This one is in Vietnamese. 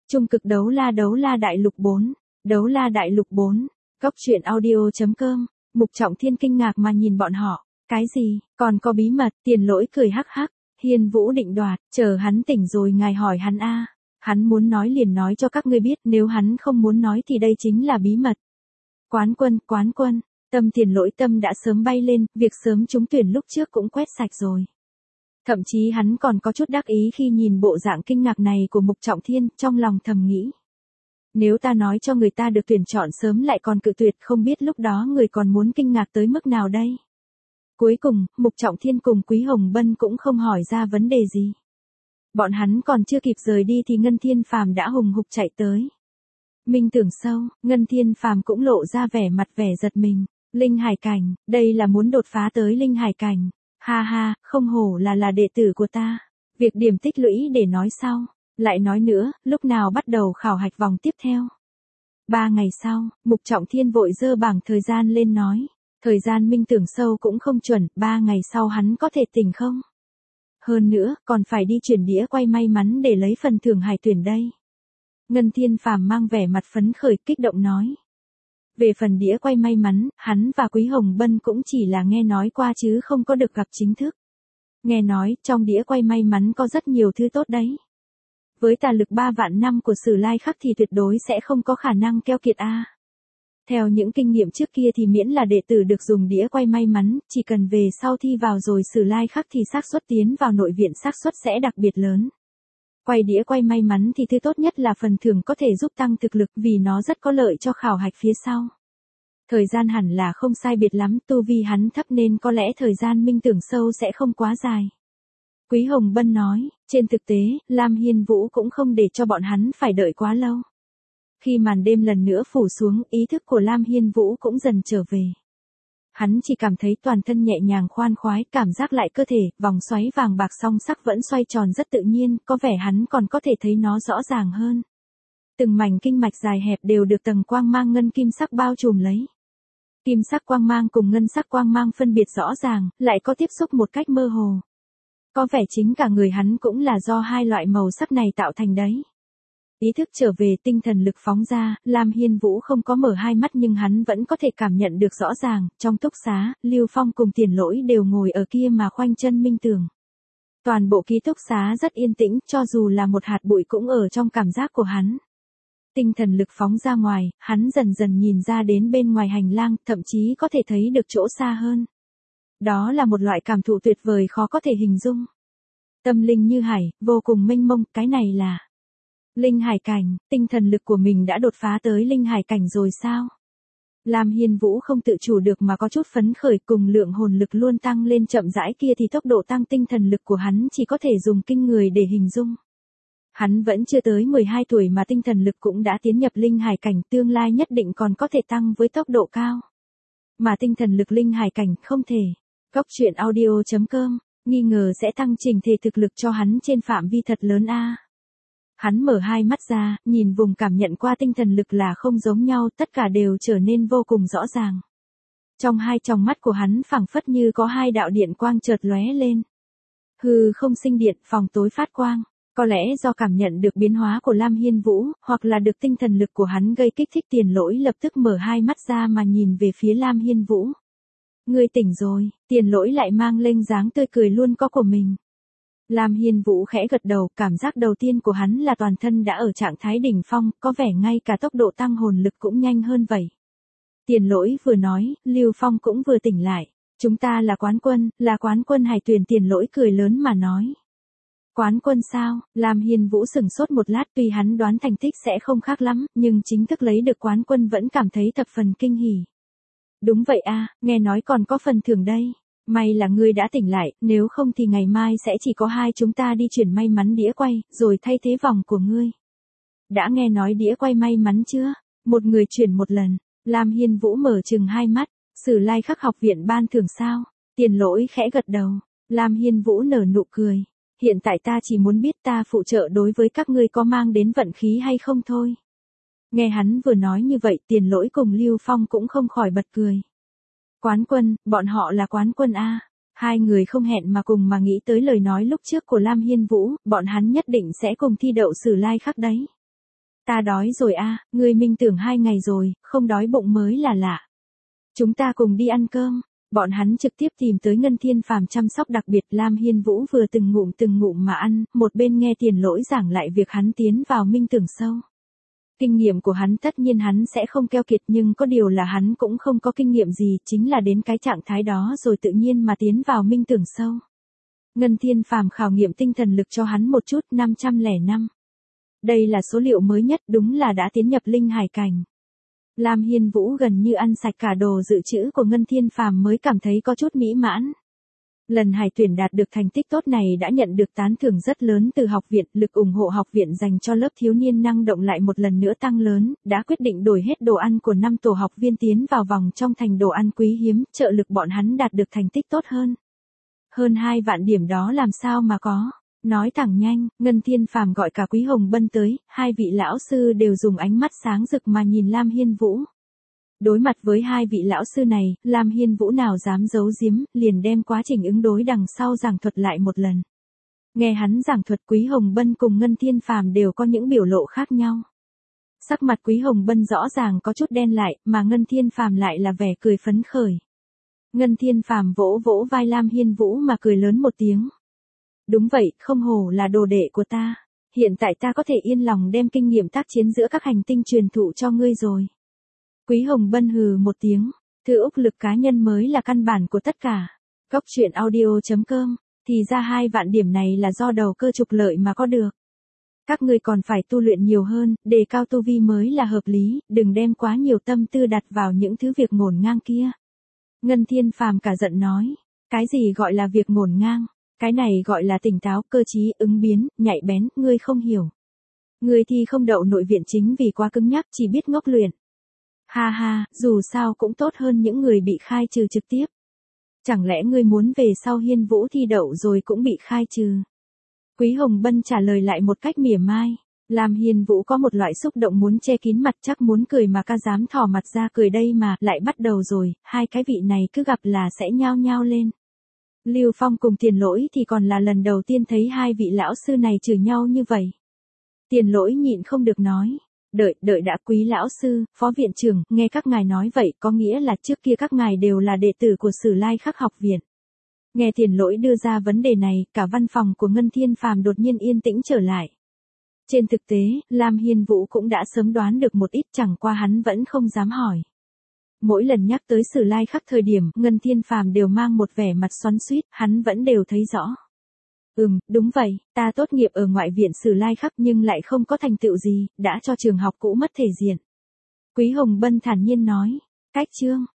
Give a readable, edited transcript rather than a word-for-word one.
Trung cực đấu la đại lục 4. Đấu la đại lục 4. Cốc truyện audio.com. Mục Trọng Thiên kinh ngạc mà nhìn bọn họ. Cái gì, còn có bí mật? Tiền Lỗi cười hắc hắc. Hiên Vũ định đoạt, chờ hắn tỉnh rồi ngài hỏi hắn a. Hắn muốn nói liền nói cho các ngươi biết, nếu hắn không muốn nói thì đây chính là bí mật. Quán quân, tâm Tiền Lỗi tâm đã sớm bay lên, việc sớm trúng tuyển lúc trước cũng quét sạch rồi. Thậm chí hắn còn có chút đắc ý khi nhìn bộ dạng kinh ngạc này của Mục Trọng Thiên, trong lòng thầm nghĩ. Nếu ta nói cho người ta được tuyển chọn sớm lại còn cự tuyệt, không biết lúc đó người còn muốn kinh ngạc tới mức nào đây. Cuối cùng, Mục Trọng Thiên cùng Quý Hồng Bân cũng không hỏi ra vấn đề gì. Bọn hắn còn chưa kịp rời đi thì Ngân Thiên Phàm đã hùng hục chạy tới. Minh tưởng sâu, Ngân Thiên Phàm cũng lộ ra vẻ giật mình. Linh hải cảnh, đây là muốn đột phá tới linh hải cảnh. Ha ha, không hổ là đệ tử của ta. Việc điểm tích lũy để nói sau. Lại nói nữa, lúc nào bắt đầu khảo hạch vòng tiếp theo. 3 ngày sau, Mục Trọng Thiên vội dơ bảng thời gian lên nói. Thời gian minh tưởng sâu cũng không chuẩn, 3 ngày sau hắn có thể tỉnh không? Hơn nữa, còn phải đi chuyển đĩa quay may mắn để lấy phần thưởng hải tuyển đây. Ngân Thiên Phàm mang vẻ mặt phấn khởi kích động nói. Về phần đĩa quay may mắn, hắn và Quý Hồng Bân cũng chỉ là nghe nói qua chứ không có được gặp chính thức. Nghe nói, trong đĩa quay may mắn có rất nhiều thứ tốt đấy. Với tà lực 3 vạn năm của Sử Lai Khắc thì tuyệt đối sẽ không có khả năng keo kiệt a. Theo những kinh nghiệm trước kia thì miễn là đệ tử được dùng đĩa quay may mắn, chỉ cần về sau thi vào rồi Sử Lai Khắc thì xác suất tiến vào nội viện xác suất sẽ đặc biệt lớn. Quay đĩa quay may mắn thì thứ tốt nhất là phần thưởng có thể giúp tăng thực lực vì nó rất có lợi cho khảo hạch phía sau. Thời gian hẳn là không sai biệt lắm, tu vi hắn thấp nên có lẽ thời gian minh tưởng sâu sẽ không quá dài. Quý Hồng Bân nói, trên thực tế, Lam Hiên Vũ cũng không để cho bọn hắn phải đợi quá lâu. Khi màn đêm lần nữa phủ xuống, ý thức của Lam Hiên Vũ cũng dần trở về. Hắn chỉ cảm thấy toàn thân nhẹ nhàng khoan khoái, cảm giác lại cơ thể, vòng xoáy vàng bạc song sắc vẫn xoay tròn rất tự nhiên, có vẻ hắn còn có thể thấy nó rõ ràng hơn. Từng mảnh kinh mạch dài hẹp đều được tầng quang mang ngân kim sắc bao trùm lấy. Kim sắc quang mang cùng ngân sắc quang mang phân biệt rõ ràng, lại có tiếp xúc một cách mơ hồ. Có vẻ chính cả người hắn cũng là do hai loại màu sắc này tạo thành đấy. Ý thức trở về, tinh thần lực phóng ra, Lam Hiên Vũ không có mở hai mắt nhưng hắn vẫn có thể cảm nhận được rõ ràng, trong túc xá, Lưu Phong cùng Tiền Lỗi đều ngồi ở kia mà khoanh chân minh tưởng. Toàn bộ ký túc xá rất yên tĩnh, cho dù là một hạt bụi cũng ở trong cảm giác của hắn. Tinh thần lực phóng ra ngoài, hắn dần dần nhìn ra đến bên ngoài hành lang, thậm chí có thể thấy được chỗ xa hơn. Đó là một loại cảm thụ tuyệt vời khó có thể hình dung. Tâm linh như hải, vô cùng mênh mông, cái này là linh hải cảnh, tinh thần lực của mình đã đột phá tới linh hải cảnh rồi sao? Lam Hiên Vũ không tự chủ được mà có chút phấn khởi, cùng lượng hồn lực luôn tăng lên chậm rãi kia thì tốc độ tăng tinh thần lực của hắn chỉ có thể dùng kinh người để hình dung. Hắn vẫn chưa tới 12 tuổi mà tinh thần lực cũng đã tiến nhập linh hải cảnh, tương lai nhất định còn có thể tăng với tốc độ cao. Mà tinh thần lực linh hải cảnh không thể. Cốc truyện audio.com, nghi ngờ sẽ tăng trình thể thực lực cho hắn trên phạm vi thật lớn a. Hắn mở hai mắt ra, nhìn vùng cảm nhận qua tinh thần lực là không giống nhau, tất cả đều trở nên vô cùng rõ ràng. Trong hai tròng mắt của hắn phảng phất như có hai đạo điện quang chợt lóe lên. Hư không sinh điện, phòng tối phát quang. Có lẽ do cảm nhận được biến hóa của Lam Hiên Vũ, hoặc là được tinh thần lực của hắn gây kích thích, Tiền Lỗi lập tức mở hai mắt ra mà nhìn về phía Lam Hiên Vũ. Ngươi tỉnh rồi, Tiền Lỗi lại mang lên dáng tươi cười luôn có của mình. Lam Hiên Vũ khẽ gật đầu, cảm giác đầu tiên của hắn là toàn thân đã ở trạng thái đỉnh phong, có vẻ ngay cả tốc độ tăng hồn lực cũng nhanh hơn vậy. Tiền Lỗi vừa nói, Lưu Phong cũng vừa tỉnh lại. Chúng ta là quán quân hải tuyển, Tiền Lỗi cười lớn mà nói. Quán quân sao? Lam Hiên Vũ sửng sốt một lát, tuy hắn đoán thành tích sẽ không khác lắm, nhưng chính thức lấy được quán quân vẫn cảm thấy thập phần kinh hỉ. Đúng vậy a, nghe nói còn có phần thưởng đây. May là ngươi đã tỉnh lại, nếu không thì ngày mai sẽ chỉ có hai chúng ta đi chuyển may mắn đĩa quay, rồi thay thế vòng của ngươi. Đã nghe nói đĩa quay may mắn chưa? Một người chuyển một lần. Lam Hiên Vũ mở chừng hai mắt. Sử Lai Khắc học viện ban thưởng sao? Tiền Lỗi khẽ gật đầu. Lam Hiên Vũ nở nụ cười. Hiện tại ta chỉ muốn biết ta phụ trợ đối với các ngươi có mang đến vận khí hay không thôi. Nghe hắn vừa nói như vậy, Tiền Lỗi cùng Lưu Phong cũng không khỏi bật cười. Quán quân, bọn họ là quán quân a. Hai người không hẹn mà cùng mà nghĩ tới lời nói lúc trước của Lam Hiên Vũ, bọn hắn nhất định sẽ cùng thi đậu Sử Lai Khắc đấy. Ta đói rồi a, ngươi minh tưởng 2 ngày rồi, không đói bụng mới là lạ. Chúng ta cùng đi ăn cơm. Bọn hắn trực tiếp tìm tới Ngân Thiên Phàm chăm sóc đặc biệt. Lam Hiên Vũ vừa từng ngụm mà ăn, một bên nghe Tiền Lỗi giảng lại việc hắn tiến vào minh tưởng sâu. Kinh nghiệm của hắn tất nhiên hắn sẽ không keo kiệt, nhưng có điều là hắn cũng không có kinh nghiệm gì, chính là đến cái trạng thái đó rồi tự nhiên mà tiến vào minh tưởng sâu. Ngân Thiên Phàm khảo nghiệm tinh thần lực cho hắn một chút, 505. Đây là số liệu mới nhất, đúng là đã tiến nhập linh hải cảnh. Lam Hiên Vũ gần như ăn sạch cả đồ dự trữ của Ngân Thiên Phàm mới cảm thấy có chút mỹ mãn. Lần hải tuyển đạt được thành tích tốt này đã nhận được tán thưởng rất lớn từ học viện, lực ủng hộ học viện dành cho lớp thiếu niên năng động lại một lần nữa tăng lớn, đã quyết định đổi hết đồ ăn của 5 tổ học viên tiến vào vòng trong thành đồ ăn quý hiếm, trợ lực bọn hắn đạt được thành tích tốt hơn. Hơn 2 vạn điểm đó làm sao mà có. Nói thẳng nhanh, Ngân Thiên Phàm gọi cả Quý Hồng Bân tới, 2 vị lão sư đều dùng ánh mắt sáng rực mà nhìn Lam Hiên Vũ. Đối mặt với 2 vị lão sư này, Lam Hiên Vũ nào dám giấu giếm, liền đem quá trình ứng đối đằng sau giảng thuật lại một lần. Nghe hắn giảng thuật, Quý Hồng Bân cùng Ngân Thiên Phàm đều có những biểu lộ khác nhau. Sắc mặt Quý Hồng Bân rõ ràng có chút đen lại, mà Ngân Thiên Phàm lại là vẻ cười phấn khởi. Ngân Thiên Phàm vỗ vỗ vai Lam Hiên Vũ mà cười lớn một tiếng. Đúng vậy, không hổ là đồ đệ của ta. Hiện tại ta có thể yên lòng đem kinh nghiệm tác chiến giữa các hành tinh truyền thụ cho ngươi rồi. Quý Hồng Bân hừ một tiếng, thư úc lực cá nhân mới là căn bản của tất cả. Cốc truyện audio.com, thì ra 2 vạn điểm này là do đầu cơ trục lợi mà có được. Các ngươi còn phải tu luyện nhiều hơn, đề cao tu vi mới là hợp lý, đừng đem quá nhiều tâm tư đặt vào những thứ việc ngổn ngang kia. Ngân Thiên Phàm cả giận nói, cái gì gọi là việc ngổn ngang? Cái này gọi là tỉnh táo, cơ trí, ứng biến, nhạy bén, ngươi không hiểu. Ngươi thì không đậu nội viện chính vì quá cứng nhắc, chỉ biết ngốc luyện. Ha ha, dù sao cũng tốt hơn những người bị khai trừ trực tiếp. Chẳng lẽ ngươi muốn về sau Hiên Vũ thi đậu rồi cũng bị khai trừ? Quý Hồng Bân trả lời lại một cách mỉa mai. Lam Hiên Vũ có một loại xúc động muốn che kín mặt, chắc muốn cười mà ca dám thò mặt ra cười đây mà, lại bắt đầu rồi, 2 cái vị này cứ gặp là sẽ nhao nhao lên. Lưu Phong cùng Tiền Lỗi thì còn là lần đầu tiên thấy 2 vị lão sư này chửi nhau như vậy. Tiền Lỗi nhịn không được nói, đợi đã Quý lão sư, phó viện trưởng, nghe các ngài nói vậy có nghĩa là trước kia các ngài đều là đệ tử của Sử Lai Khắc học viện. Nghe Tiền Lỗi đưa ra vấn đề này, cả văn phòng của Ngân Thiên Phàm đột nhiên yên tĩnh trở lại. Trên thực tế, Lam Hiên Vũ cũng đã sớm đoán được một ít, chẳng qua hắn vẫn không dám hỏi. Mỗi lần nhắc tới Sử Lai Khắc thời điểm, Ngân Thiên Phàm đều mang một vẻ mặt xoắn xuýt, hắn vẫn đều thấy rõ. Đúng vậy, ta tốt nghiệp ở ngoại viện Sử Lai Khắc nhưng lại không có thành tựu gì, đã cho trường học cũ mất thể diện. Quý Hồng Bân thản nhiên nói, cách chương,